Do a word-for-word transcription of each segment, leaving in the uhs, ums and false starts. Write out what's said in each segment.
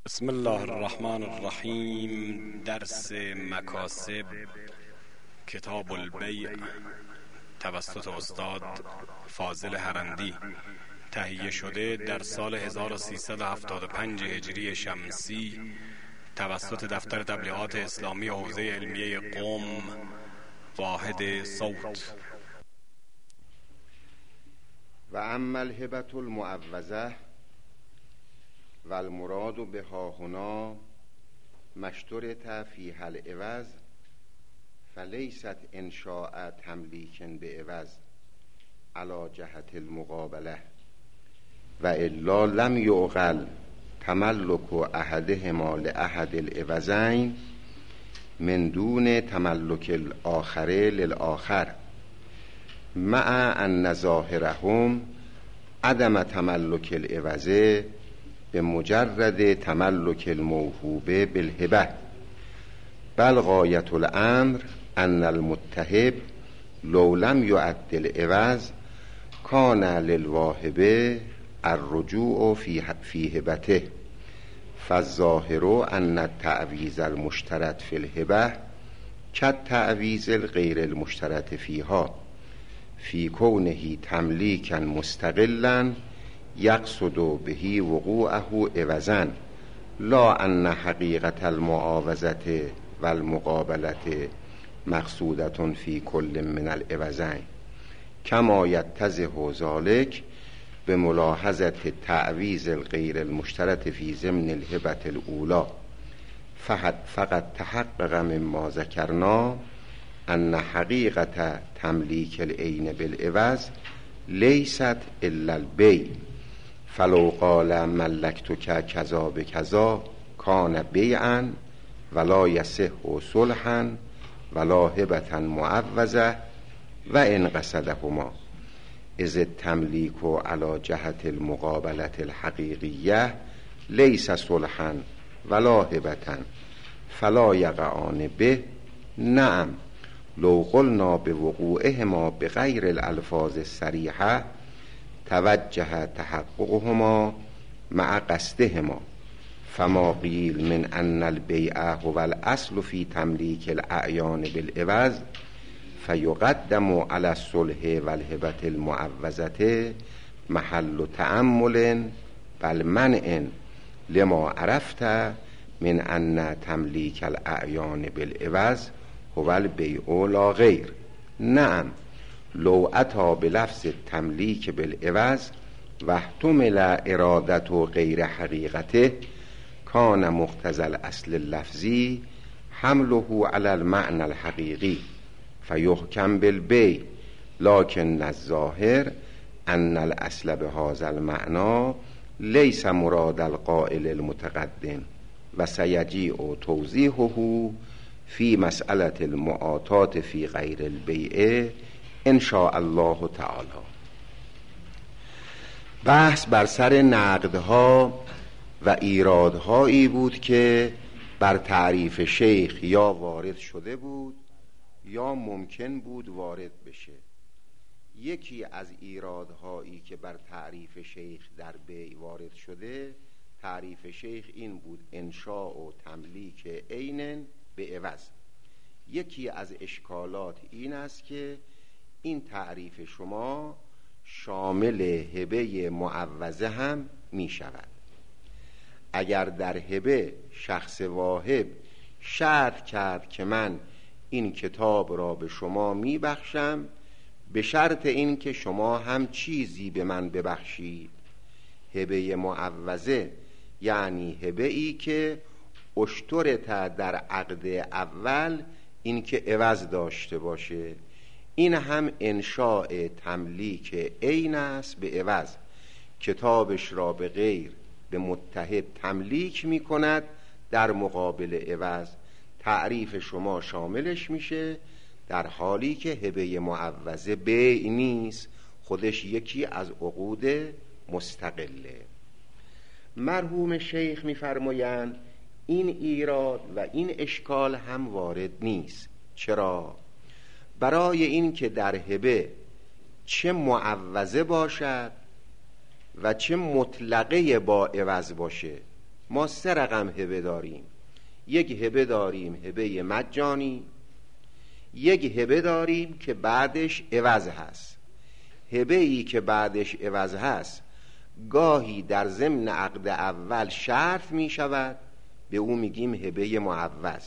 بسم الله الرحمن الرحیم. درس مکاسب، کتاب البیع، توسط استاد فاضل هرندی، تهیه شده در سال هزار و سیصد و هفتاد و پنج هجری شمسی توسط دفتر تبلیغات اسلامی حوزه علمیه قم، واحد صوت. و اما الهبة المعوضه و المراد بها هنا مشترط فیها العوض فلیست انشاء تملیک بعوض علی جهت المقابله و الا لم یعقل تملک احدهما لاحد العوضین من دون تملک الاخر للآخر، مع ان ظاهرهم عدم تملک العوض به مجرد تملک الموهوبه بالهبه، بل غایت الامر ان المتهب لو لم يعد العوض کان للواهبه الرجوع فی فی هبته، فالظاهر ان التعویض المشترط فی الهبه کالتعویض الغیر المشترط فیها فی کونه تملیکا مستقلا یقصد به وقوعه عوضا، لا ان حقیقت المعاوضه و المقابله مقصودة فی کل من العوضین، کما یتضح ذلک به ملاحظه تعویض الغیر المشترط فی ضمن الهبة الاولی، فقد تحقق مما ذکرنا ان حقیقت تملیک العین بالعوض لیست الا البیع، فلو قال ملکتک کذا بکذا کان بیعا ولا یصح صلحا ولا هبة معوضه و ان قصدهما، اذ التملیک علی جهت المقابله الحقیقیه لیس صلحا ولا هبة فلا یقعان به. نعم لو قلنا بوقوعهما بغیر الالفاظ الصریحه توجه تحققهما مع قصدهما، فما قیل من ان البیع هو الاصل فی تملیک الاعیان بالعوض فیقدم علی الصلح و الهبة المعوضه محل تأمل بل منع لما عرفت من ان تملیک الاعیان بالعوض هو البیع لا غیر. نعم لو اتی بلفظ التملیک بالعوض و احتمل ارادت غیر حقیقته کان مقتضی الاصل اللفظی حمله علی المعنى الحقیقی فیحکم بالبیع، لکن الظاهر ان الاصل بهذا المعنى لیس مراد القائل المتقدم و سیجیء توضیحه فی مسئله المعاطات فی غیر البیع ان شاء الله تعالی. بحث بر سر نقدها و ایرادهایی بود که بر تعریف شیخ یا وارد شده بود یا ممکن بود وارد بشه. یکی از ایرادهایی که بر تعریف شیخ در بیع وارد شده، تعریف شیخ این بود: انشاء و تملیک عین به عوض. یکی از اشکالات این است که این تعریف شما شامل هبه معوضه هم می شود. اگر در هبه شخص واهب شرط کرد که من این کتاب را به شما می بخشم به شرط این که شما هم چیزی به من ببخشید، هبه معوضه یعنی هبه ای که اشترط در عقد اول این که عوض داشته باشه، این هم انشاء تملیک عین است به عوض، کتابش را به غیر به متحد تملیک می کند در مقابل عوض. تعریف شما شاملش میشه، در حالی که هبه معوضه بیع نیست، خودش یکی از عقود مستقله. مرحوم شیخ میفرمایند این ایراد و این اشکال هم وارد نیست. چرا؟ برای این که در هبه چه معوضه باشد و چه مطلقه با عوض باشه، ما سه رقم هبه داریم. یک هبه داریم هبه مجانی، یک هبه داریم که بعدش عوض هست. هبه ای که بعدش عوض هست گاهی در ضمن عقد اول شرط می شود، به او میگیم هبه معوض.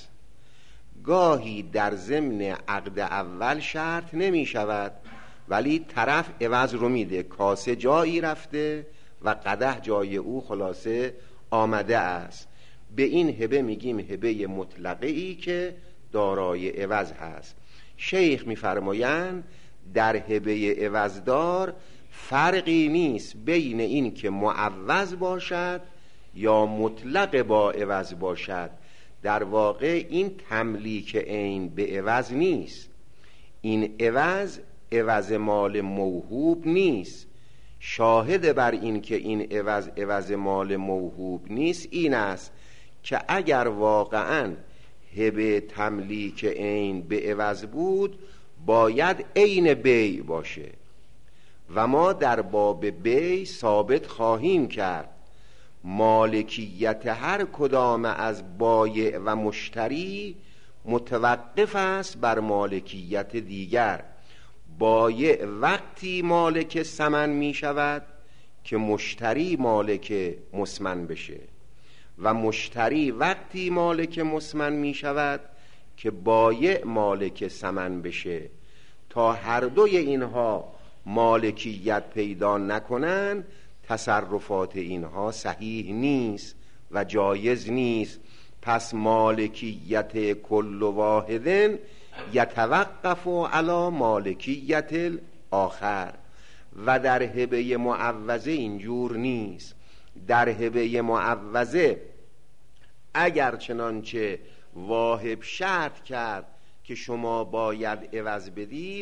گاهی در ضمن عقد اول شرط نمی شود ولی طرف عوض رو میده، کاسه جایی رفته و قدح جای او خلاصه آمده است. به این هبه میگیم هبه مطلقه ای که دارای عوض هست. شیخ میفرمایند در هبه عوضدار فرقی نیست بین این که معوض باشد یا مطلق با عوض باشد. در واقع این تملیک عین به عوض نیست، این عوض عوض مال موهوب نیست. شاهد بر این که این عوض عوض مال موهوب نیست این است که اگر واقعا هبه تملیک عین به عوض بود باید عین بیع باشه و ما در باب بیع ثابت خواهیم کرد مالکیت هر کدام از بایع و مشتری متوقف است بر مالکیت دیگر. بایع وقتی مالک ثمن می شود که مشتری مالک مسمن بشه و مشتری وقتی مالک مسمن می شود که بایع مالک ثمن بشه. تا هر دوی اینها مالکیت پیدا نکنن تصرفات اینها صحیح نیست و جایز نیست. پس مالکیت کل واحدن یتوقف علی مالکیت الاخر و در هبه معوضه اینجور نیست. در هبه معوضه اگر چنانچه واهب شرط کرد که شما باید عوض بدید،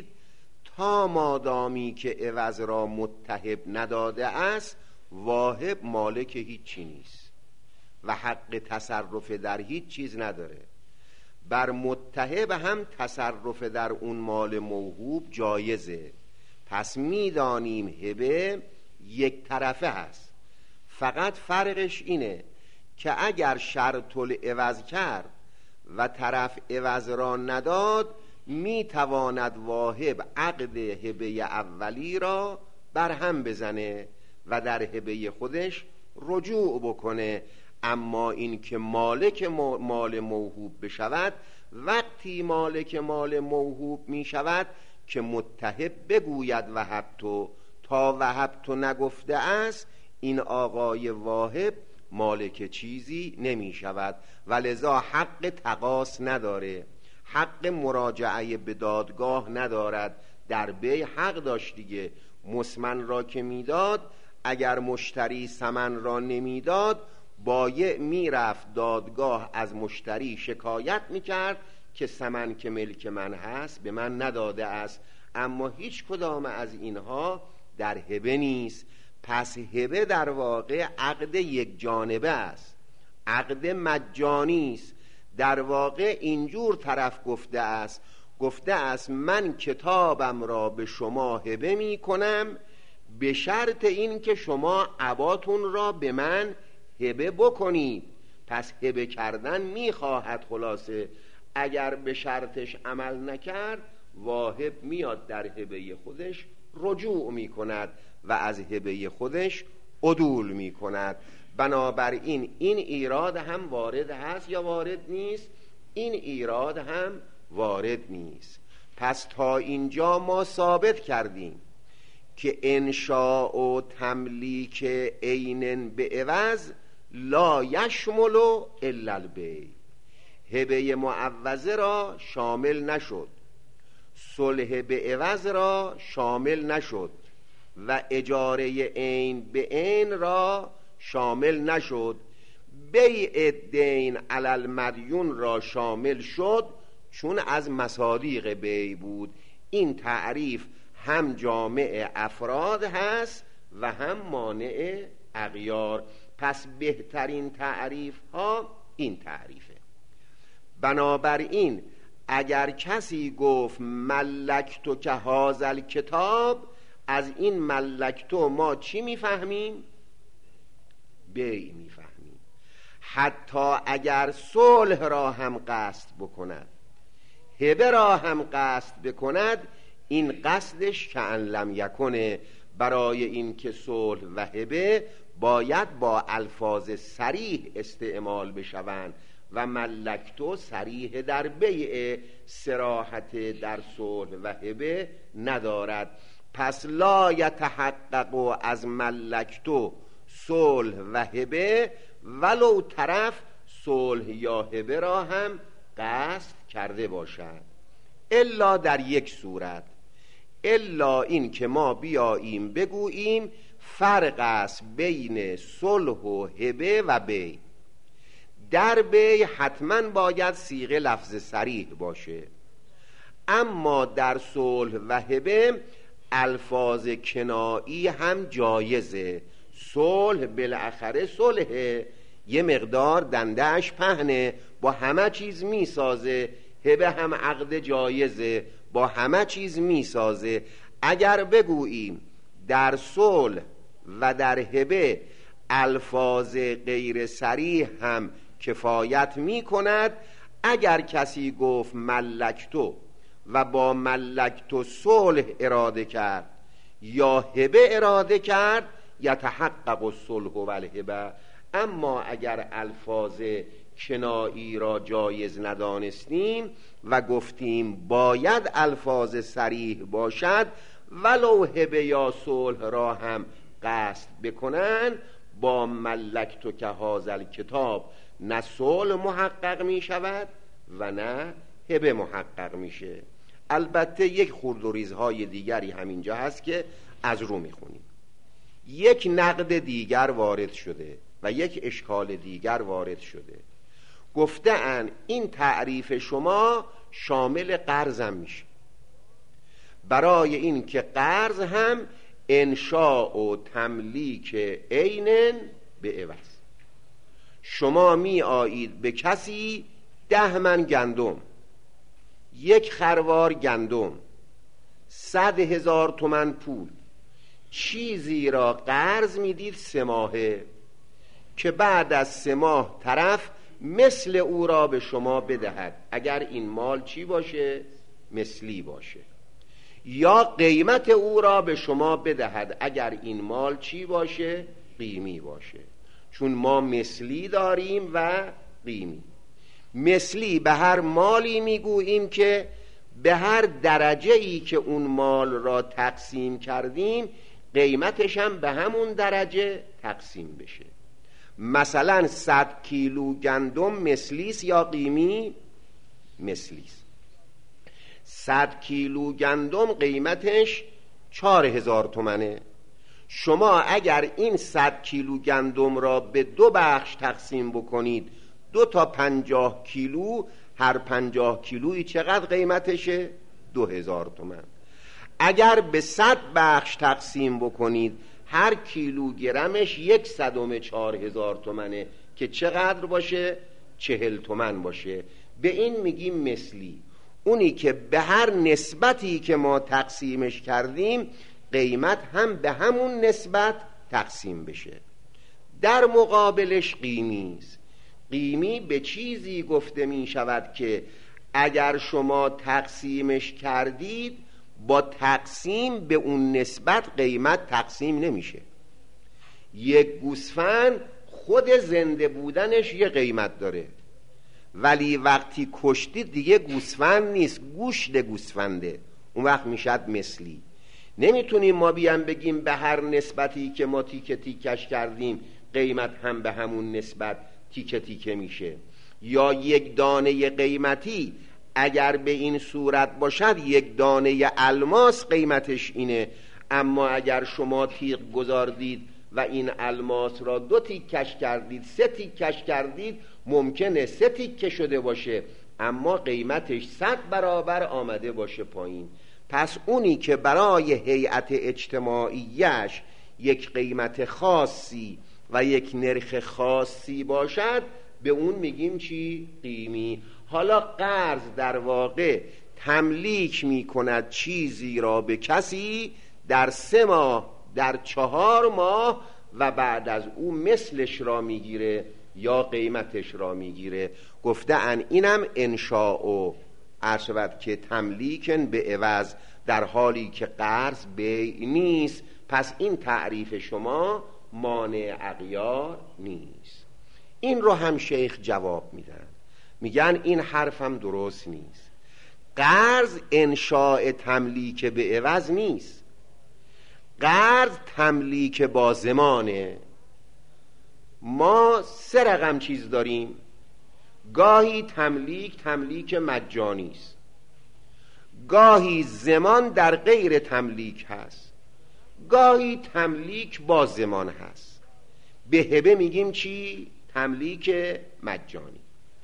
تا مادامی که عوض را متهب نداده است واهب مالک هیچی نیست و حق تصرف در هیچ چیز نداره. بر متهب هم تصرف در اون مال موهوب جایزه. پس میدانیم هبه یک طرفه هست، فقط فرقش اینه که اگر شرط العوض کرد و طرف عوض را نداد میتواند واهب عقد هبه اولی را برهم بزنه و در هبه خودش رجوع بکنه. اما این که مالک مال موهوب بشود، وقتی مالک مال موهوب می شود که متهب بگوید وهبتو، تا وهبتو نگفته است این آقای واهب مالک چیزی نمی شود و لذا حق تقاص نداره، حق مراجعه به دادگاه ندارد. در بیع حق داشت دیگه، مسمن را که میداد اگر مشتری ثمن را نمیداد بایع میرفت دادگاه از مشتری شکایت میکرد که ثمن که ملک من هست به من نداده است. اما هیچ کدام از اینها در هبه نیست. پس هبه در واقع عقد یک جانبه است، عقد مجانی است. در واقع اینجور طرف گفته است گفته است من کتابم را به شما هبه می کنم به شرط این که شما عباتون را به من هبه بکنید. پس هبه کردن می خواهد. خلاصه اگر به شرطش عمل نکرد واهب میاد در هبه خودش رجوع می کند و از هبه خودش عدول می کند. بنابراین این ایراد هم وارد هست یا وارد نیست؟ این ایراد هم وارد نیست. پس تا اینجا ما ثابت کردیم که انشاء و تملیک عین به عوض لا یشمل الا البیع. هبه معوضه را شامل نشد، صلح به عوض را شامل نشد و اجاره عین به عین را شامل نشد. بیع دین علی المدیون را شامل شد چون از مصادیق بیع بود. این تعریف هم جامع افراد هست و هم مانع اغیار. پس بهترین تعریف ها این تعریفه. بنابراین اگر کسی گفت ملکتو که هازل کتاب، از این ملکتو ما چی میفهمیم؟ بیع میفهمیم. حتی اگر صلح را هم قصد بکند، هبه را هم قصد بکند، این قصدش کأن لم یکنه. برای این که صلح و هبه باید با الفاظ صریح استعمال بشوند و ملکتو صریح در بیع، صراحت در صلح و هبه ندارد. پس لا یتحقق از ملکتو صلح و هبه ولو طرف صلح یا هبه را هم قصد کرده باشد، الا در یک صورت، الا این که ما بیاییم بگوییم فرق است بین صلح و هبه و بیع. در بیع حتما باید صیغه لفظ صریح باشه، اما در صلح و هبه الفاظ کنایی هم جایزه. صلح بالاخره صلحه، یه مقدار دندهش پهنه، با همه چیز میسازه. هبه هم عقد جایزه، با همه چیز میسازه. اگر بگوییم در صلح و در هبه الفاظ غیر صریح هم کفایت می کند، اگر کسی گفت ملکتو و با ملکتو صلح اراده کرد یا هبه اراده کرد، یتحقق الصلح و الهبه. اما اگر الفاظ کنایی را جایز ندانستیم و گفتیم باید الفاظ صریح باشد، ولو هبه یا صلح را هم قصد بکنن، با ملکتو که هذا کتاب نه صلح محقق می شود و نه هبه محقق میشه. البته یک خورد و ریزهای دیگری همینجا هست که از رو میخونیم. یک نقد دیگر وارد شده و یک اشکال دیگر وارد شده. گفتن این تعریف شما شامل قرضم میشه، برای این که قرض هم انشاء و تملیک عین به عوض. شما می آیید به کسی ده من گندم، یک خروار گندم، صد هزار تومن پول، چیزی را قرض میدید سه ماهه که بعد از سه ماه طرف مثل او را به شما بدهد، اگر این مال چی باشه؟ مثلی باشه. یا قیمت او را به شما بدهد اگر این مال چی باشه؟ قیمی باشه. چون ما مثلی داریم و قیمی. مثلی به هر مالی میگوییم که به هر درجه ای که اون مال را تقسیم کردیم قیمتش هم به همون درجه تقسیم بشه. مثلا صد کیلو گندم مثلیست یا قیمی؟ مثلیست. صد کیلو گندم قیمتش چهار هزار تومنه. شما اگر این صد کیلو گندم را به دو بخش تقسیم بکنید، دو تا پنجاه کیلو، هر پنجاه کیلویی چقدر قیمتشه؟ دو هزار تومن. اگر به صد بخش تقسیم بکنید، هر کیلوگرمش یک صدم چهار هزار تومنه که چقدر باشه؟ چهل تومن باشه. به این میگیم مثلی. اونی که به هر نسبتی که ما تقسیمش کردیم قیمت هم به همون نسبت تقسیم بشه. در مقابلش قیمی است. قیمی به چیزی گفته می شود که اگر شما تقسیمش کردید با تقسیم به اون نسبت قیمت تقسیم نمیشه. یک گوسفند خود زنده بودنش یه قیمت داره، ولی وقتی کشتید دیگه گوسفند نیست، گوشت گوسفنده، اون وقت میشد مثلی. نمیتونیم ما بیان بگیم به هر نسبتی که ما تیکه تیکش کردیم قیمت هم به همون نسبت تیکه تیکه میشه. یا یک دانه قیمتی اگر به این صورت باشد یک دانه الماس قیمتش اینه، اما اگر شما تیغ گذاردید و این الماس را دو تیکش کردید، سه تیکش کردید، ممکنه سه تیکه شده باشه اما قیمتش صد برابر آمده باشه پایین. پس اونی که برای هیئت اجتماعیش یک قیمت خاصی و یک نرخ خاصی باشد به اون میگیم چی؟ قیمی. حالا قرض در واقع تملیک میکند چیزی را به کسی در سه ماه، در چهار ماه و بعد از او مثلش را میگیره یا قیمتش را میگیره. گفته ان اینم انشاء و عرشبت که تملیکن به عوض، در حالی که قرض بیع نیست. پس این تعریف شما مانع اغیار نیست. این رو هم شیخ جواب میدن، میگن این حرفم درست نیست. قرض انشاء تملیک به عوض نیست، قرض تملیک با زمانه. ما سه رقم چیز داریم، گاهی تملیک تملیک مجانی است، گاهی زمان در غیر تملیک هست، گاهی تملیک با زمان هست. به هبه میگیم چی؟ تملیک مجانی.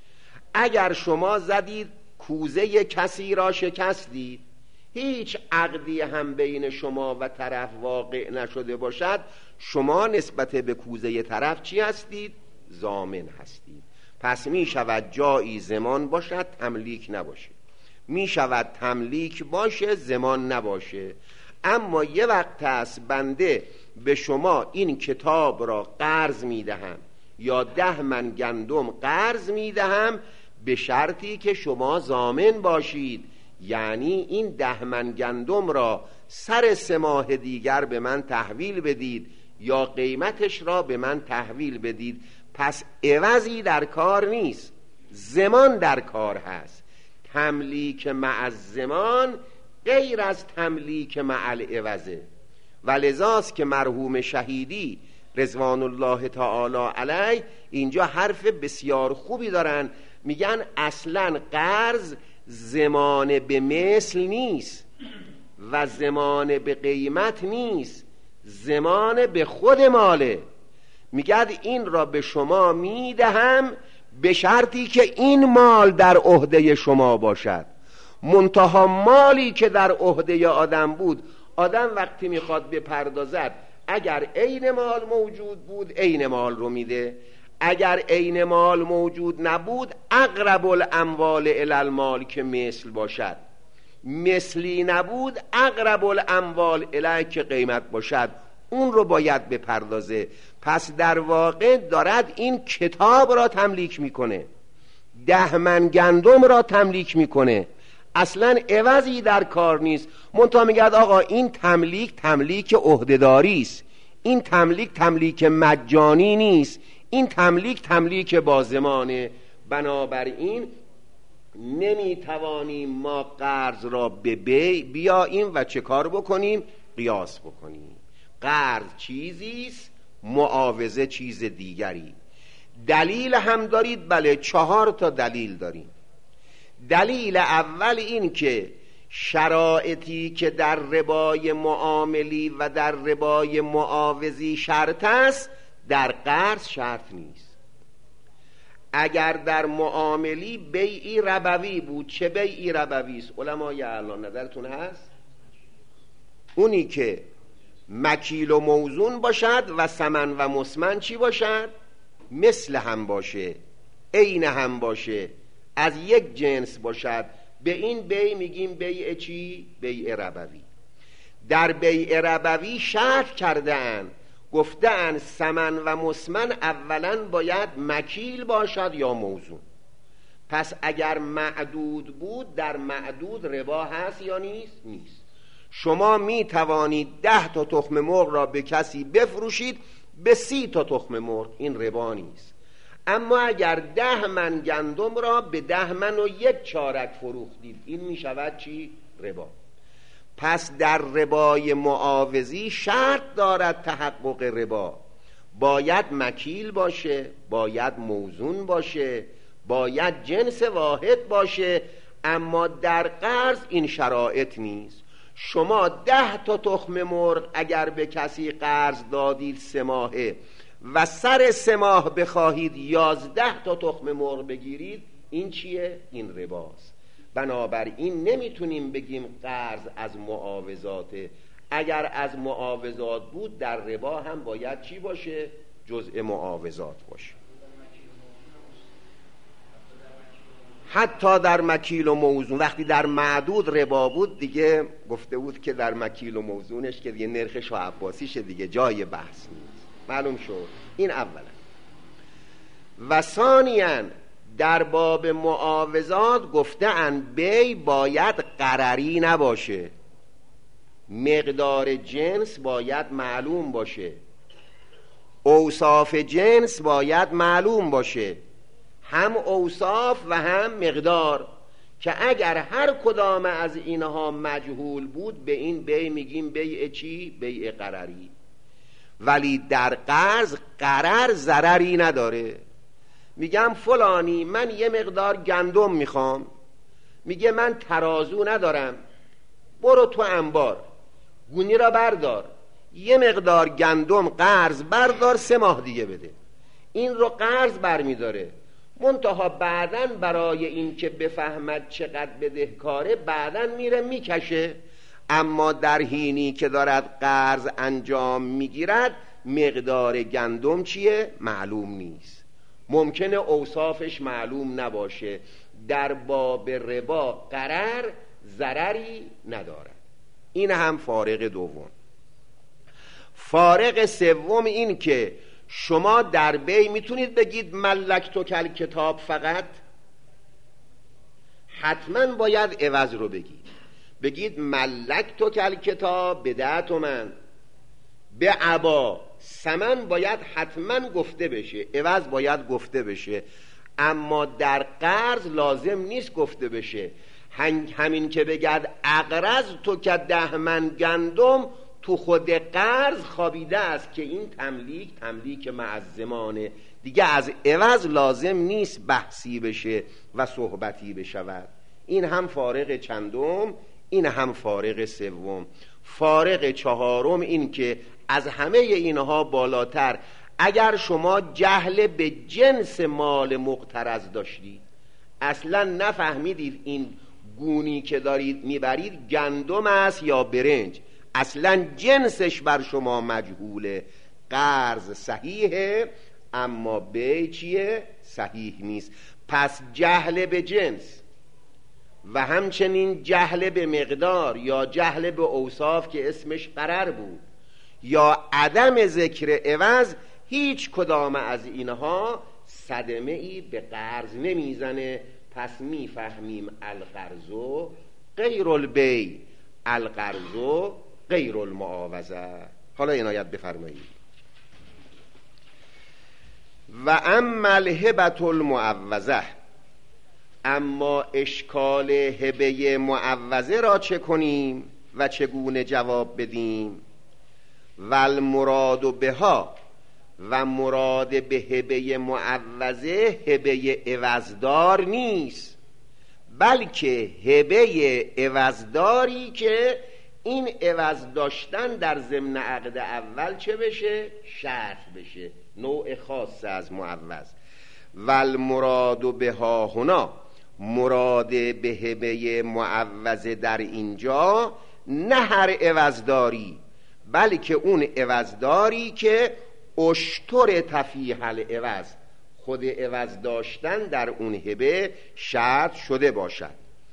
اگر شما زدید کوزه کسی را شکستید، هیچ عقدی هم بین شما و طرف واقع نشده باشد، شما نسبت به کوزه طرف چی هستید؟ ضامن هستید. پس می شود جایی زمان باشد تملیک نباشه، می شود تملیک باشه زمان نباشه. اما یه وقت هست بنده به شما این کتاب را قرض می دهم یا ده من گندم قرض می دهم به شرطی که شما ضامن باشید، یعنی این ده من گندم را سر سه ماه دیگر به من تحویل بدید یا قیمتش را به من تحویل بدید. پس عوضی در کار نیست، زمان در کار هست. تملیک مع الزمان غیر از تملیک مع العوضه. و لذاست که مرحوم شهیدی رضوان الله تعالی علیه اینجا حرف بسیار خوبی دارن، میگن اصلا قرض زمان به مثل نیست و زمان به قیمت نیست، زمان به خود ماله. میگه این را به شما میدهم به شرطی که این مال در عهده شما باشد. منتها مالی که در عهده آدم بود، آدم وقتی میخواد بپردازد اگر عین مال موجود بود عین مال رو میده، اگر عین مال موجود نبود اقرب الاموال الی المال که مثل باشد، مثلی نبود اقرب الاموال الی که قیمت باشد، اون رو باید بپردازه. پس در واقع دارد این کتاب را تملیک میکنه، ده من گندم را تملیک میکنه، اصلا عوضی در کار نیست. منتها میگه آقا این تملیک تملیک عهده‌داری است، این تملیک تملیک مجانی نیست، این تملیک تملیک با زمانه. بنابراین نمیتوانیم ما قرض را به بی بیاییم و چه کار بکنیم؟ قیاس بکنیم. قرض چیزیست، معاوضه چیز دیگری. دلیل هم دارید؟ بله، چهار تا دلیل داریم. دلیل اول این که شرایطی که در ربای معاملی و در ربای معاوضی شرط است در قرض شرط نیست. اگر در معاملی بیعی ربوی بود، چه بیعی ربوی است؟ علمای الان نظرتون هست؟ اونی که مکیل و موزون باشد و ثمن و مسمن چی باشد؟ مثل هم باشه، عین هم باشه، از یک جنس باشد. به این بیع میگیم بیع چی؟ بیع ربوی. در بیع ربوی شرط کرده اند، گفته اند ثمن و مسمن اولا باید مکیل باشد یا موزون. پس اگر معدود بود، در معدود ربا هست یا نیست؟ نیست. شما می توانید ده تا تخم مرغ را به کسی بفروشید به سی تا تخم مرغ، این ربا نیست. اما اگر ده من گندم را به ده من و یک چارک فروختید، این می شود چی؟ ربا. پس در ربای معاوضی شرط دارد تحقق ربا، باید مکیل باشه، باید موزون باشه، باید جنس واحد باشه. اما در قرض این شرایط نیست. شما ده تا تخم مرغ اگر به کسی قرض دادید سه ماهه و سر سه ماه بخواهید یازده تا تخم مرغ بگیرید، این چیه؟ این رباست. بنابراین نمیتونیم بگیم قرض از معاوضاته. اگر از معاوضات بود در ربا هم باید چی باشه؟ جزء معاوضات باشه. حتی در مکیل و موزون. وقتی در معدود ربا بود دیگه گفته بود که در مکیل و موزونش که دیگه نرخش و عباسیشه دیگه، جای بحث نیست. معلوم شد. این اولا. و ثانیاً در باب معاوضات گفته‌اند بی باید غرری نباشه، مقدار جنس باید معلوم باشه، اوصاف جنس باید معلوم باشه، هم اوصاف و هم مقدار، که اگر هر کدام از اینها مجهول بود به این بی میگیم بیع چی؟ بیع غرری. ولی در قرض غرر ضرری نداره. میگم فلانی من یه مقدار گندم میخوام، میگه من ترازو ندارم، برو تو انبار گونی را بردار، یه مقدار گندم قرض بردار، سه ماه دیگه بده. این رو قرض برمیداره، منتها بعدن برای این که بفهمد چقدر بدهکاره بعدن میره میکشه. اما در حینی که دارد قرض انجام میگیرد مقدار گندم چیه؟ معلوم نیست، ممکنه اوصافش معلوم نباشه. در باب ربا غرر ضرری ندارد. این هم فارق دوم. فارق سوم این که شما در بی میتونید بگید ملکتو کل کتاب، فقط حتما باید عوض رو بگید. بگید ملکتو کل کتاب به ده تومن، به عبا سمن باید حتما گفته بشه، عوض باید گفته بشه. اما در قرض لازم نیست گفته بشه. همین که بگد اقرض تو که ده من گندم، تو خود قرض خوابیده است که این تملیک تملیک معزمانه، دیگه از عوض لازم نیست بحثی بشه و صحبتی بشود. این هم فارق چندم، این هم فارق سوم. فارق چهارم این که از همه اینها بالاتر، اگر شما جهل به جنس مال مقترض داشتید، اصلا نفهمیدید این گونی که دارید میبرید گندم است یا برنج، اصلا جنسش بر شما مجهوله، قرض صحیحه اما بی چیه؟ صحیح نیست. پس جهل به جنس و همچنین جهل به مقدار یا جهل به اوصاف که اسمش غرر بود یا عدم ذکر عوض، هیچ کدام از اینها صدمه ای به قرض نمیزنه. پس میفهمیم القرض غیر البیع، القرض غیر المعاوضه. حالا عنایت بفرمایید. و اما الهبة المعوضه، اما اشکال هبه معوضه را چه کنیم و چگونه جواب بدیم؟ و المراد بها، و مراد به هبه معوضه هبه عوضدار نیست، بلکه هبه عوضداری که این عوض داشتن در ضمن عقد اول چه بشه؟ شرط بشه، نوع خاص از معوض. و المراد بها هنا، مراد به هبه معوضه در اینجا نه هر عوضداری، بلکه اون عوضداری که اشتر تفیح العوض، خود عوض داشتن در اون هبه شرط شده باشد.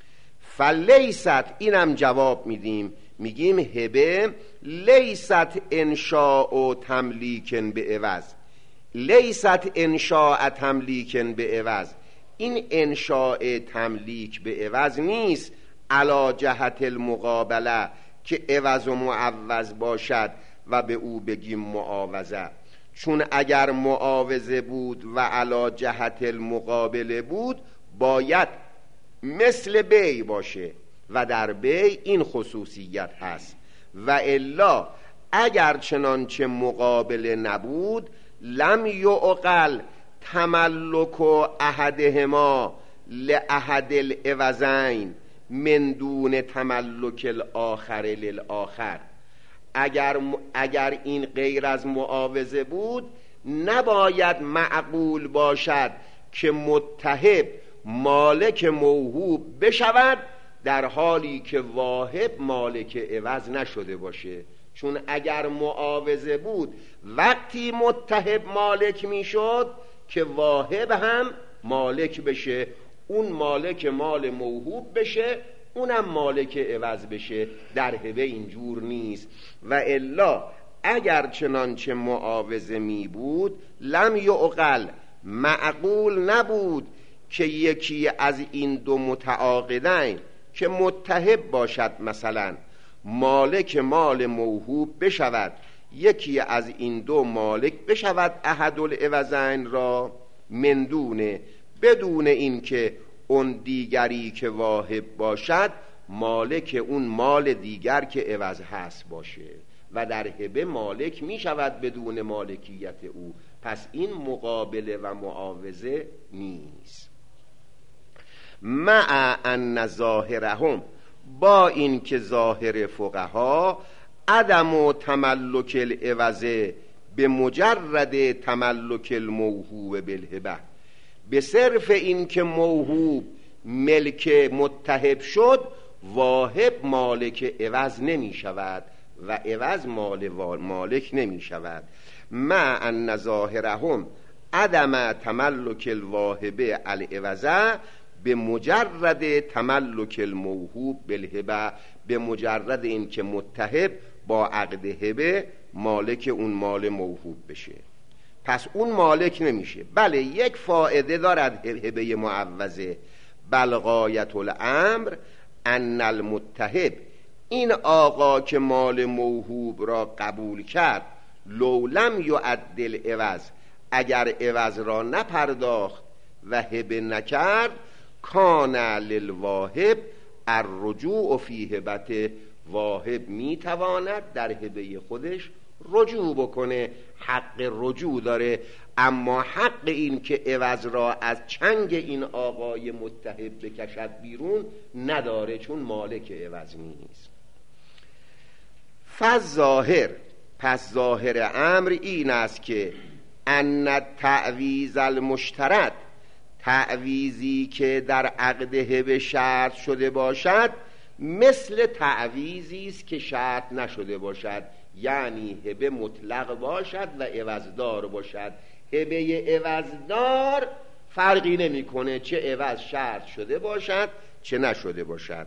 فلیست، اینم جواب میدیم، میگیم هبه لیست انشاء و تملیکن به عوض، لیست انشاء تملیکن به عوض، این انشاء تملیک به عوض نیست علا جهت المقابله که عوض و معوض باشد و به او بگیم معاوضه. چون اگر معاوضه بود و علا جهت المقابله بود باید مثل بی باشه و در بی این خصوصیت هست. و الا اگر چنانچه مقابله نبود لم یعقل تملک احدهما لاحد العوضین من دون تملک الاخر للآخر. اگر اگر این غیر از معاوضه بود نباید معقول باشد که متهب مالک موهوب بشود در حالی که واهب مالک عوض نشده باشه. چون اگر معاوضه بود وقتی متهب مالک میشد که واهب هم مالک بشه، اون مالک مال موهوب بشه، اونم مالک عوض بشه. در هبه اینجور نیست. و الا اگر چنانچه معاوضه می بود لم یعقل، معقول نبود که یکی از این دو متعاقدین که متحب باشد، مثلا مالک مال موهوب بشود، یکی از این دو مالک بشود احدالعوضین را، مندونه بدون این که اون دیگری که واهب باشد مالک اون مال دیگر که عوض هست باشه، و در هبه مالک می شود بدون مالکیت او. پس این مقابله و معاوضه نیست. مع ان ظاهرهم، با این که ظاهر فقها عدم و تملک العوض به مجرد تملک الموهوب بالهبه، به صرف این که موهوب ملک متحب شد واهب مالک عوض نمی شود و عوض مال مالک نمی شود. مع ان ظاهرهم عدم تملک الواهبه العوض به مجرد تملک الموهوب بالهبه، به مجرد این که متحب با عقد هبه مالک اون مال موهوب بشه، پس اون مالک نمیشه. بله یک فائده دارد هبه معوضه، بل غایت الامر ان المتحب، این آقا که مال موهوب را قبول کرد، لو لم یعدل عوض، اگر عوض را نپرداخت و هبه نکرد، کان للواهب الرجوع فی هبته، واهب میتواند در هبه خودش رجوع بکنه، حق رجوع داره، اما حق این که عوض را از چنگ این آقای متحب بکشد بیرون نداره، چون مالک عوض نیست. فظاهر، پس ظاهر امر این است که ان تعویض المشترط، تعویزی که در عقد هبه شرط شده باشد، مثل تعویزی است که شرط نشده باشد، یعنی هبه مطلق باشد و عوضدار باشد. هبه عوضدار فرقی نمیکنه چه عوض شرط شده باشد چه نشده باشد.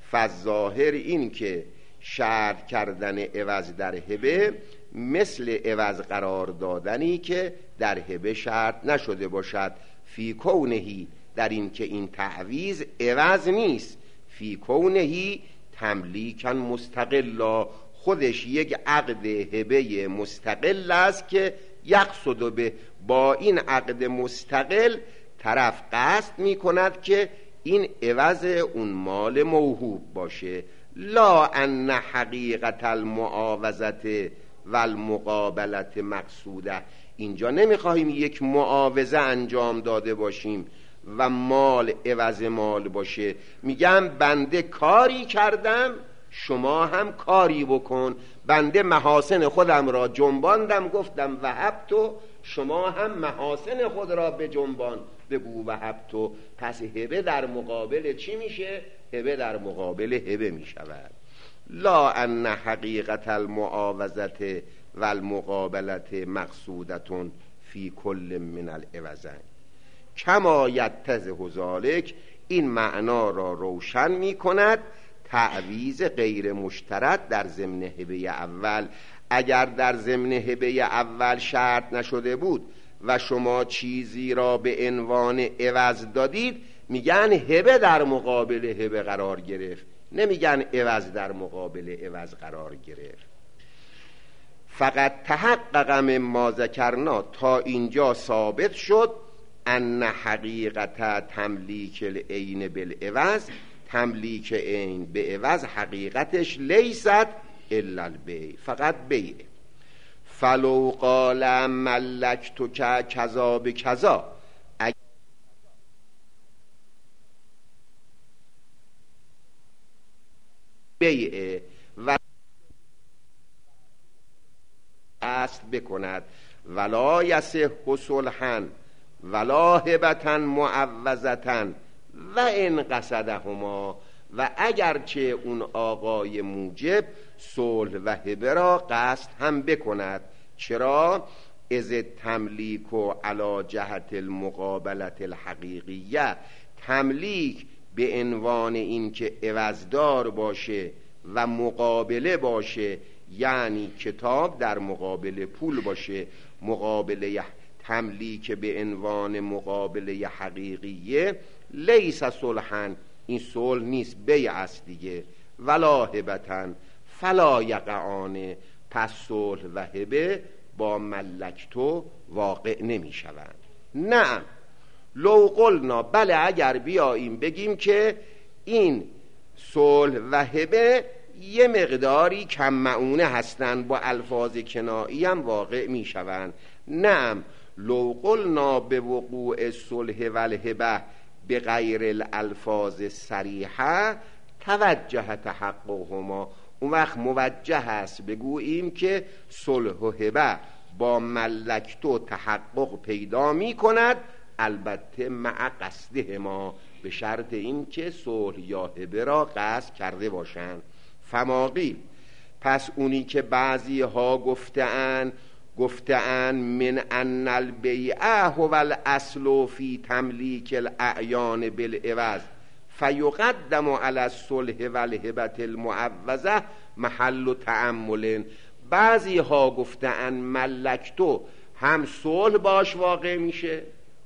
فظاهر این که شرط کردن عوض در هبه مثل عوض قرار دادنی که در هبه شرط نشده باشد، فی کونهی، در این که این تعویض عوض نیست، فی کونهی تملیکا مستقلا، خودش یک عقد هبه مستقل است که یقصد به، با این عقد مستقل طرف قصد می کند که این عوض اون مال موهوب باشه. لا ان حقیقت المعاوضت و المقابلت مقصوده، اینجا نمیخواهیم یک معاوضه انجام داده باشیم و مال عوض مال باشه، میگم بنده کاری کردم شما هم کاری بکن، بنده محاسن خودم را جنباندم گفتم وهبتو، شما هم محاسن خود را به جنبان بگو وهبتو. پس هبه در مقابل چی میشه؟ هبه در مقابل هبه میشود. لا ان حقیقت المعاوضت و المقابلت مقصودتون فی کل من العوضین، کما یتضح ذلک، این معنا را روشن می کند تعویض غیر مشترط در ضمن هبه اول. اگر در ضمن هبه اول شرط نشده بود و شما چیزی را به عنوان عوض دادید، میگن هبه در مقابل هبه قرار گرفت، نمیگن عوض در مقابل عوض قرار گرفت. فقط تحقق مما ذکرنا، تا اینجا ثابت شد ان حقیقت تملیک العین بالعوض، تملیک عین به عوض حقیقتش لیست الا البیع، فقط بیع. فلو قال ملکتک کذا بکذا، بیع و اصل بکند، ولا یصح صلحا ولا هبتا معوضتا و ان قصدهما، و اگرچه اون آقای موجب صلح و هبه را قصد هم بکند. چرا؟ از تملیک و علی جهت المقابلت الحقیقیه، تملیک به عنوان این که عوضدار باشه و مقابله باشه، یعنی کتاب در مقابل پول باشه، مقابله تملیک به عنوان مقابله حقیقیه، لیس صلحن، این صلح نیست، بیع است دیگه، ولا هبتن فلا یقعان، پس صلح و هبه با ملکتو واقع نمی شوند. نه لو قلنا، بله اگر بیاییم بگیم که این صلح و هبه یه مقداری کم معونه هستند، با الفاظ کنایی هم واقع می شوند. نعم لو قلنا به وقوع صلح و الهبه به غیر الالفاظ صریحه توجه تحققهما، اون وقت موجه است بگوییم که صلح و هبه با ملکتو تحقق پیدا می کند، البته مع قصده ما، به شرط این که صلح یا هبه را قصد کرده باشند. فماقیل، پس اونی که بعضی ها گفته‌اند گفته‌اند من ان البیع هو الاصل فی تملیک الاعیان بالعوض فیقدم علی الصلح و الهبة المعوضه محل تأمل. بعضی ها گفته‌اند ملکتو هم صلح باش واقع میشه،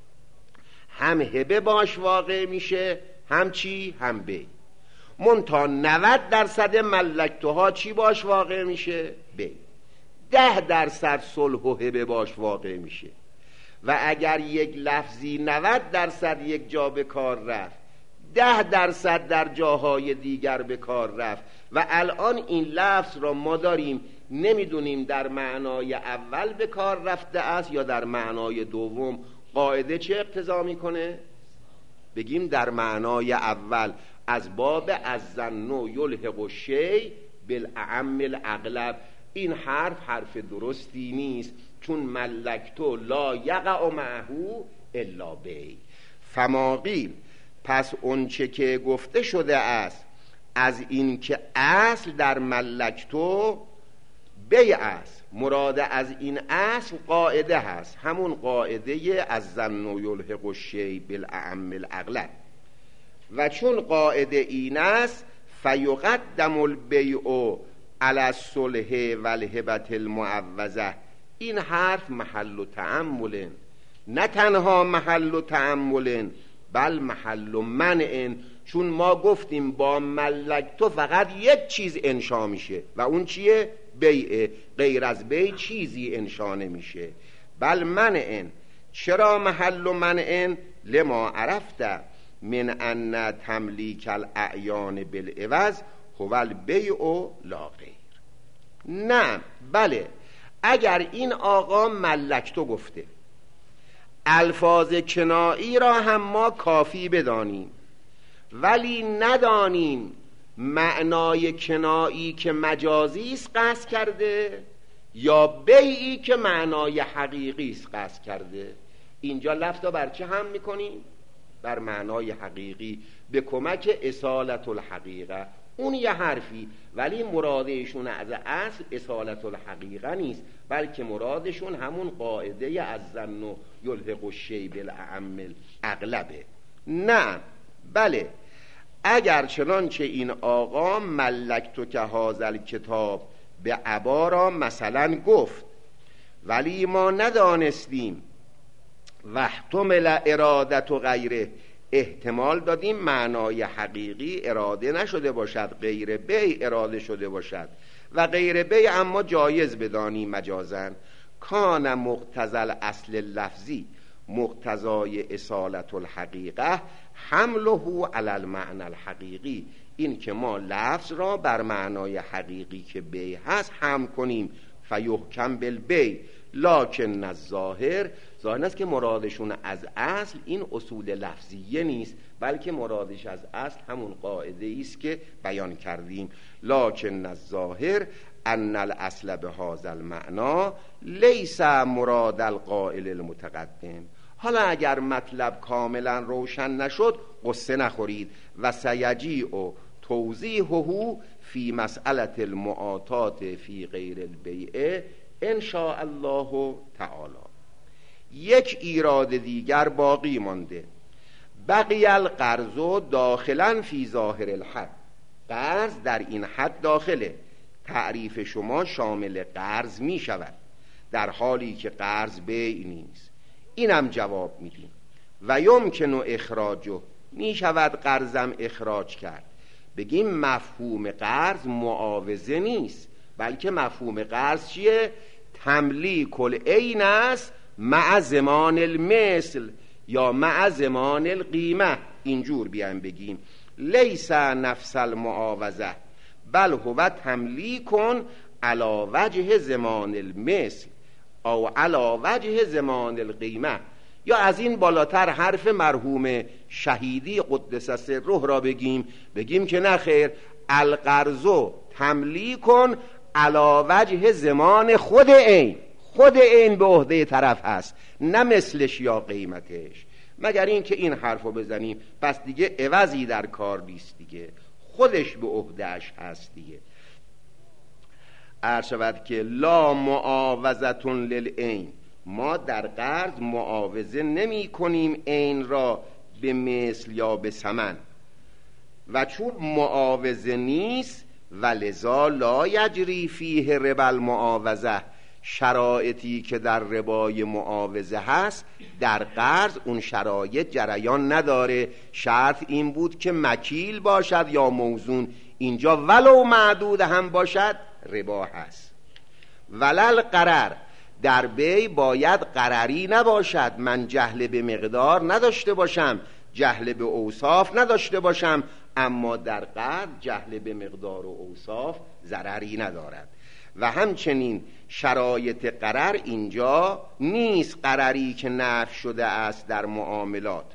هم هبه باش واقع میشه، هم چی؟ هم بی. منتها نود درصد ملکتوها چی باش واقع میشه؟ بی. ده درصد صلح و هبه باش واقع میشه. و اگر یک لفظی نود درصد یک جا به کار رفت، ده درصد در جاهای دیگر به کار رفت، و الان این لفظ را ما داریم نمیدونیم در معنای اول به کار رفته است یا در معنای دوم، قاعده چه اقتضا میکنه؟ بگیم در معنای اول، از باب الظن یلحق الشیء بالاعم الاغلب. این حرف حرف درستی نیست، چون ملکتو لا یقع معه الا بی. فماقیل، پس اونچه که گفته شده است از این که اصل در ملکتو بیع است، مراد از این اصل قاعده هست، همون قاعده الظن یلحق الشیء بالاعم الاغلب. و چون قاعده این است فیقدم البیع علی الصلح و الهبة المعوضه، این حرف محل تأمل، نه تنها محل تأمل بل محل منع، چون ما گفتیم با ملکتو فقط یک چیز انشا میشه و اون چیه؟ بیعه، غیر از بیع چیزی انشا نمیشه. بل منع، چرا محل منع؟ لما عرفت من ان تملیک الاعیان بالعوض هو البیع لا غیر. نه بله، اگر این آقا ملکتو گفته، الفاظ کنایی را هم ما کافی بدانیم، ولی ندانیم معنای کنایی که مجازی است قصد کرده یا بیعی که معنای حقیقی است قصد کرده، اینجا لفظ را بر چه هم میکنیم؟ بر معنای حقیقی، به کمک اصالت الحقیقه. اون یه حرفی، ولی مرادشون از اصل اصالت الحقیقه نیست، بلکه مرادشون همون قاعده از ظن یلحق الشیء بالاعم الاغلبه. نه بله، اگر چنانچه این آقا ملکتو که هازل کتاب به عبا را مثلا گفت، ولی ما ندانستیم واحتمل ارادت و غیره، احتمال دادیم معنای حقیقی اراده نشده باشد، غیر بیع اراده شده باشد، و غیر بیع اما جایز بدانیم مجازن، کان مقتضی اصل لفظی، مقتضای اصالت الحقیقه، حمله علی المعنى الحقیقی، این که ما لفظ را بر معنای حقیقی که بیع هست هم کنیم، فیحکم بالبیع، لکن الظاهر، ظاهر است که مرادشون از اصل این اصول لفظیه نیست، بلکه مرادش از اصل همون قاعده است که بیان کردیم، لکن الظاهر ان الاصل بهذا المعنى لیس مراد القائل المتقدم. حالا اگر مطلب کاملا روشن نشد قصه نخورید، و سیجیء توضیحه فی مسئله المعاطات فی غیر البیع ان شاء الله تعالی. یک ایراد دیگر باقی مانده، بقی القرض داخلا فی ظاهر الحد، قرض در این حد داخله، تعریف شما شامل قرض می شود در حالی که قرض بیع نیست. اینم جواب میدیم. و یمکن اخراجه، می شود قرضم اخراج کرد. بگیم مفهوم قرض معاوضه نیست، بلکه مفهوم قرض چیه؟ تملیک العین است مع زمان المثل یا مع زمان القیمه. اینجور بیان بگیم لیس نفس المعاوضه بل هو تملیک علی وجه زمان المثل او علی وجه زمان القیمه. یا از این بالاتر حرف مرحوم شهیدی قدس سره را بگیم، بگیم که نه خیر، القرض تملیک علی وجه زمان خود عین. خود عین به عهده طرف هست، نه مثلش یا قیمتش. مگر این که این حرفو بزنیم پس دیگه عوضی در کار نیست دیگه، خودش به عهدهش هست دیگه. عرض شود که لا معاوضة للعین، ما در قرض معاوضه نمی کنیم عین را به مثل یا به ثمن، و چون معاوضه نیست ولذا لا یجری فیه ربا المعاوضه، شرایطی که در ربای معاوضه هست در قرض اون شرایط جریان نداره. شرط این بود که مکیل باشد یا موزون، اینجا ولو معدود هم باشد ربا هست. ولل قرر، در بی باید قرری نباشد، من جهل به مقدار نداشته باشم، جهل به اوصاف نداشته باشم، اما در قرض جهل به مقدار و اوصاف ضرری ندارد. و همچنین شرایط قرر اینجا نیست، قرری که نفی شده است در معاملات.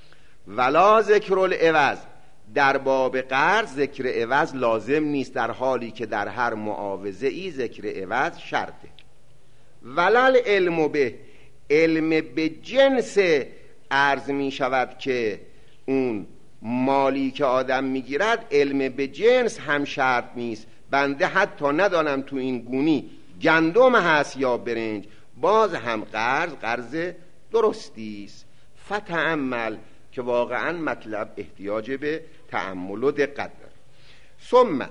ولا ذکر العوض، در باب قرض ذکر عوض لازم نیست، در حالی که در هر معاوضه ای ذکر عوض شرطه. ولل علم به، علم به جنس عرض می شود که اون مالی که آدم می گیرد علم به جنس هم شرط نیست. بنده حتی ندانم تو این گونی گندم هست یا برنج، باز هم قرض قرض درستی است. فتأمل، که واقعا مطلب احتیاج به تأمل و دقت داره. ثم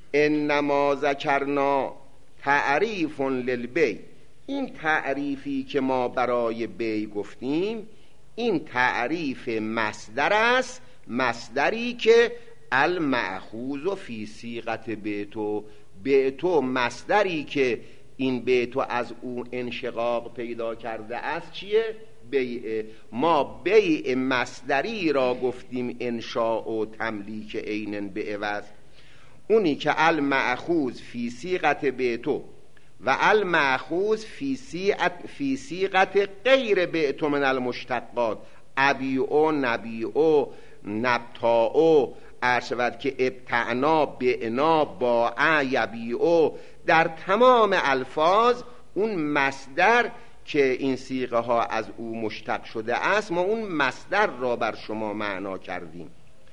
انما ذکرنا تعریف للبیع، این تعریفی که ما برای بیع گفتیم این تعریف مصدر است، مصدری که المأخوذ فی صیغت بیتو، بیتو مصدری که این بیتو از او انشقاق پیدا کرده است چیه؟ بیع. ما بیع مصدری را گفتیم انشاء و تملیک عین به عوض، اونی که المأخوذ فی صیغت بیتو و المأخوذ فی صیغت فی صیغت غیر بیتو من المشتقات، ابیع، نبیع، نبتاع، ارشد که ابتعنا، بعنا، باع، یبیع، در تمام الفاظ اون مصدر که این صیغه ها از او مشتق شده است، ما اون مصدر را بر شما معنا کردیم.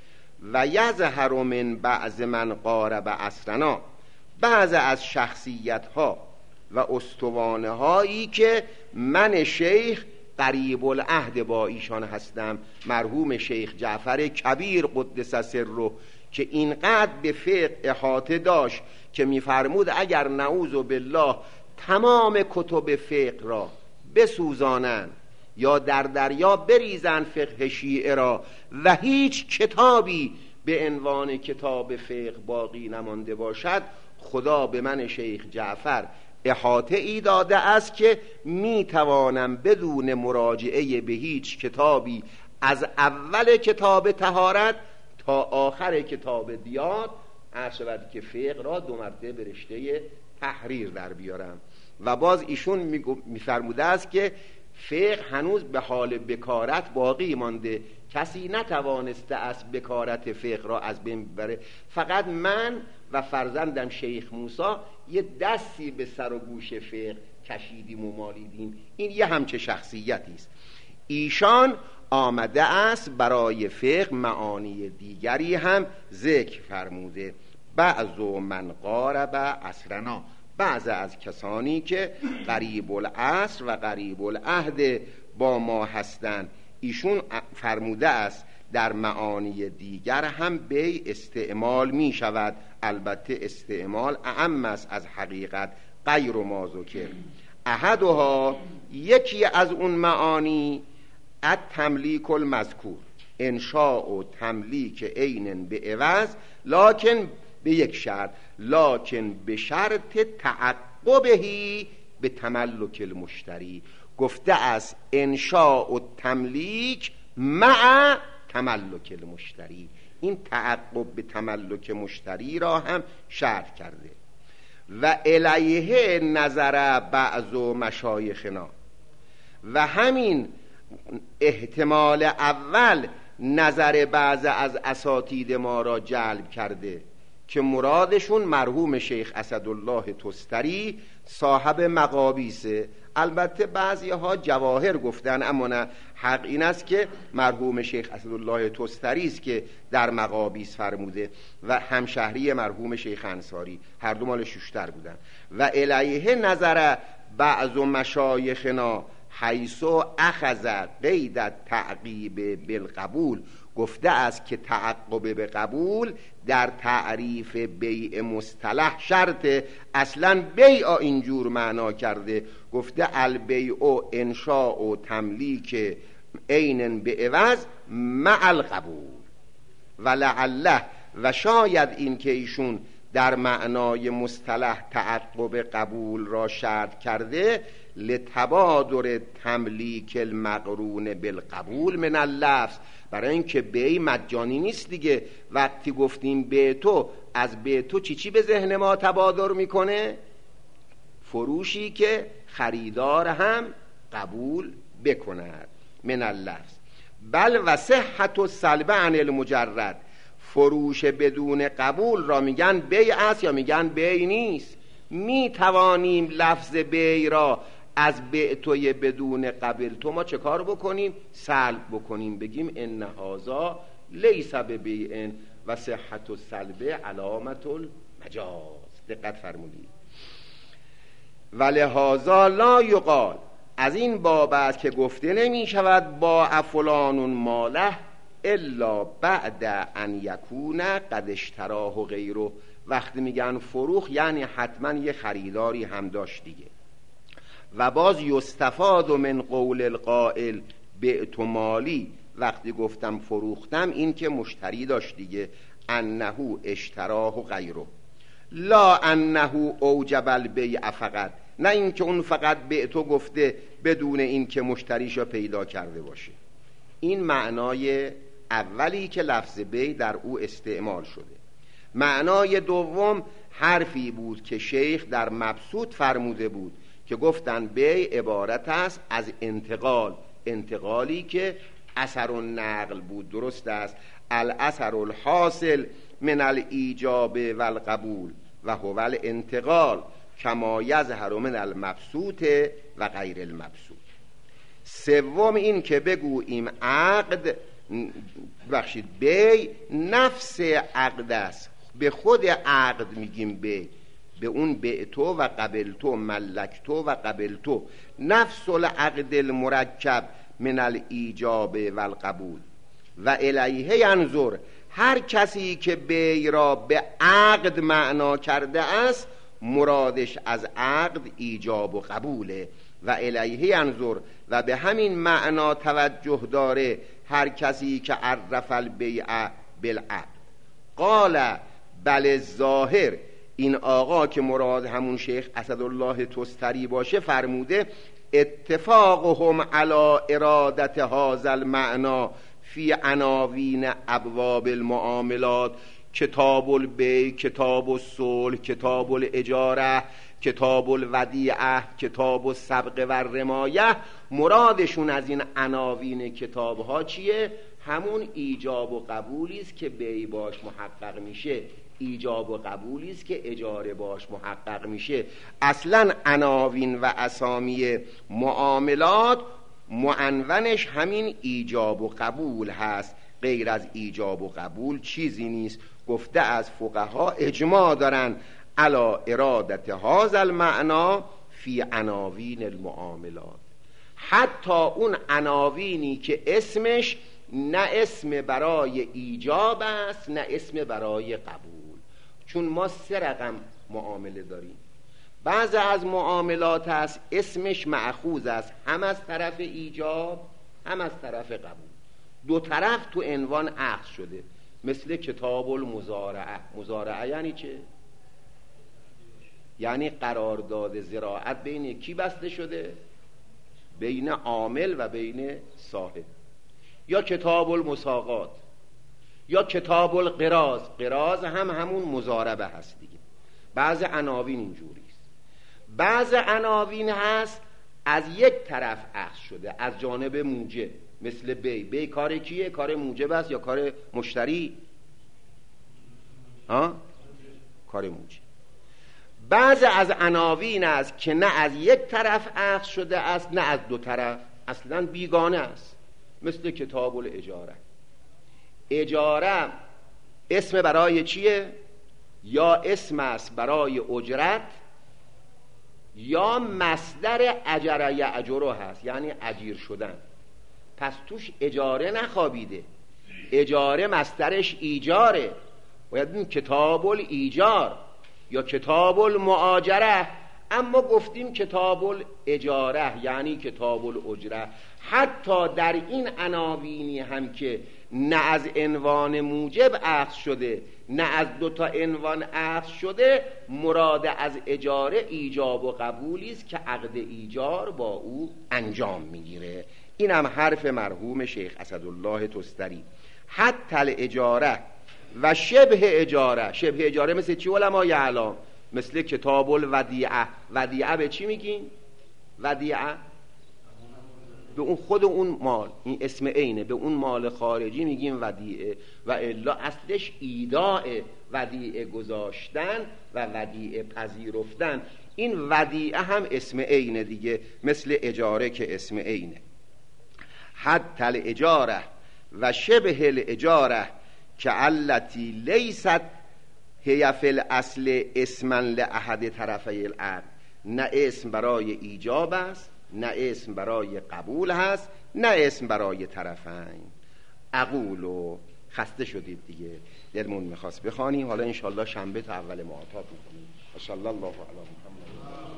و یظهر من بعض من قارب عصرنا، بعض از شخصیت ها و استوانه هایی که من شیخ قریب العهد با ایشان هستم، مرحوم شیخ جعفر کبیر قدس سره، که اینقدر به فقه احاطه داشت که میفرمود اگر نعوذ بالله تمام کتب فقه را بسوزانند یا در دریا بریزن فقه شیعه را و هیچ کتابی به عنوان کتاب فقه باقی نمانده باشد، خدا به من شیخ جعفر احاطه ای داده است که می توانم بدون مراجعه به هیچ کتابی از اول کتاب طهارت تا آخر کتاب دیات عرشبت که فقه را دو مرتبه به رشته تحریر در بیارم. و باز ایشون میفرموده است که فقه هنوز به حال بکارت باقی مانده، کسی نتوانسته است بکارت فقه را از بین ببره، فقط من و فرزندم شیخ موسی یه دستی به سر و گوش فقه کشیدیم و مالیدیم. این یه همچه شخصیتی است. ایشان آمده است برای فقه معانی دیگری هم ذکر فرموده. بعض من قارب عصرنا، بعض از کسانی که قریب العصر و قریب العهد با ما هستند، ایشون فرموده است در معانی دیگر هم بی استعمال می شود. البته استعمال اعم است از حقیقت، غیر ما ذکر. احدها، یکی از اون معانی، التملیک المذکور، انشاء و تملیک عین به عوض، لکن به یک شرط، لکن به شرط تعقبهی به تملک المشتری. گفته است انشاء و تملیک مع تملک المشتری. این تعقب به تملک مشتری را هم شرط کرده. و الیه نظر بعض مشایخنا، و همین احتمال اول نظر بعض از اساتید ما را جلب کرده که مرادشون مرحوم شیخ اسدالله تستری صاحب مقابیسه. البته بعضی ها جواهر گفتن، اما نه، حق این است که مرحوم شیخ اسدالله تستری است که در مقابیس فرموده و همشهری مرحوم شیخ انصاری، هر دو مال شوشتر بودن. و الیه نظر بعض مشایخنا حیث اخذ قید تعقیب بالقبول. گفته است که تعقب به قبول در تعریف بیع مصطلح شرطه. اصلا بیع اینجور معنا کرده، گفته البیع انشاء و تملیک عین به عوض مع القبول. ولعله، و شاید این که ایشون در معنای مصطلح تعقب قبول را شرط کرده لتبادر تملیک المقرون بالقبول من اللفظ، برای اینکه بیع مجانی نیست دیگه. وقتی گفتیم بیع تو، از بیع تو چی چی به ذهن ما تبادر میکنه؟ فروشی که خریدار هم قبول بکند من اللفظ. بل و صحت السلب عن المجرد، فروش بدون قبول را میگن بیع است یا میگن بیع نیست. می توانیم لفظ بیع را از بیع توی بدون قبل تو ما چه کار بکنیم؟ سلب بکنیم، بگیم ان هذا لیس ببیع و صحت السلب علامت المجاز. دقت فرمودید. ولهذا لا یقال، از این باب است که گفته نمی شود با فلان ماله الا بعد ان یکون قد اشتراه غیره. وقتی میگن فروخ یعنی حتما یه خریداری هم داشت دیگه. و باز یستفاد من قول القائل بعت مالی، وقتی گفتم فروختم این که مشتری داشت دیگه، انه اشتراه غیره، لا انه اوجب البیع فقط، نه این که اون فقط بعتو گفته بدون این که مشتریشو پیدا کرده باشه. این معنای اولی که لفظ بیع در او استعمال شده. معنای دوم حرفی بود که شیخ در مبسوط فرموده بود که گفتن بیع عبارت است از انتقال، انتقالی که اثر النقل بود. درست است، الاثر الحاصل من الایجاب والقبول و هو الانتقال کما یظهر من المبسوط و غیر المبسوط. سوم این که بگوییم عقد، بخشید بیع نفس عقد است، به خود عقد میگیم بیع، به اون بعتو و قبلتو، ملکتو و قبلتو، نفس العقد المرکب من الایجاب والقبول. و الیه ینظر، هر کسی که بیع را به عقد معنا کرده است مرادش از عقد ایجاب و قبوله. و الیه ینظر، و به همین معنا توجه داره هر کسی که عرف البیع بالعقد. قال بل الظاهر، این آقا که مراد همون شیخ اسدالله تستری باشه فرموده اتفاقهم علی ارادت هذا المعنى فی عناوین ابواب المعاملات، کتاب البیع، کتاب الصلح، کتاب الاجاره، کتاب الودیعه، کتاب السبق و الرمایه. مرادشون از این عناوین کتاب ها چیه؟ همون ایجاب و قبولی است که بیع باش محقق میشه، ایجاب و قبولی است که اجاره باش محقق میشه. اصلا عناوین و اسامی معاملات معنونش همین ایجاب و قبول هست، غیر از ایجاب و قبول چیزی نیست. گفته از فقها اجماع دارن علی ارادت هذا المعنى فی عناوین المعاملات، حتی اون عناوینی که اسمش نه اسم برای ایجاب است نه اسم برای قبول، چون ما سه رقم معامله داریم. بعض از معاملات است اسمش مأخوذ است هم از طرف ایجاب هم از طرف قبول، دو طرف تو عنوان اخذ شده، مثل کتاب المزارعه. مزارعه یعنی چه؟ یعنی قرارداد زراعت بین کی بسته شده؟ بین عامل و بین صاحب. یا کتاب المساقات یا کتاب القراض. قراض هم همون مضاربه هست دیگه. بعض عناوین اینجوری است. بعض عناوین هست از یک طرف اخذ شده، از جانب موجب، مثل بی. بی کار کیه؟ کار موجب است یا کار مشتری؟ ها؟ کار موجب. بعض از عناوین است که نه از یک طرف اخذ شده است نه از دو طرف، اصلا بیگانه است، مثل کتاب الاجاره. اجاره اسم برای چیه؟ یا اسم است برای اجرت یا مصدر اجره یاجره هست، یعنی اجیر شدن. پس توش اجاره نخوابیده، اجاره مصدرش ایجاره. باید این کتاب الایجار یا کتاب المؤاجره. اما گفتیم کتاب الاجاره یعنی کتاب الاجره. حتی در این عناوینی هم که نه از عنوان موجب اخذ شده نه از دوتا عنوان اخذ شده، مراد از اجاره ایجاب و قبولی است که عقد ایجار با او انجام میگیره. این هم حرف مرحوم شیخ اسدالله تستری. حتی الاجاره و شبه اجاره. شبه اجاره مثل چی علمای اعلام؟ مثل کتاب الودیعه. ودیعه به چی میگیم؟ ودیعه به اون خود اون مال، این اسم عینه، به اون مال خارجی میگیم ودیعه. و الا اصلش ایداع، ودیعه گذاشتن و ودیعه پذیرفتن. این ودیعه هم اسم عینه دیگه، مثل اجاره که اسم عینه. حتی الاجاره و شبه الاجاره که علتی لیست هی فی الاصل اسما لاحد طرفی العقد. نه اسم برای ایجاب است نه اسم برای قبول هست نه اسم برای طرفین. اقولو خسته شدید دیگه، دلمون میخواست بخوانیم، حالا انشالله شنبه تا اول معاطات میکنیم. صلی الله علی محمد.